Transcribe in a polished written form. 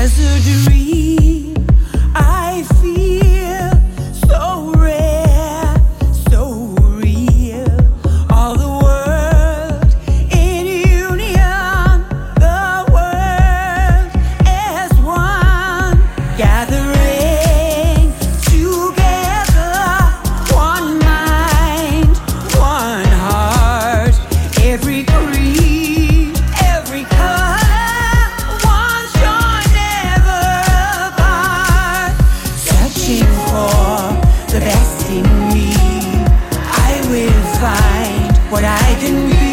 There's a dream I feel so rare, so real. All the world in union, the world as one, gathering together, one mind, one heart, every creed, every color. The best in me, I will find what I can be.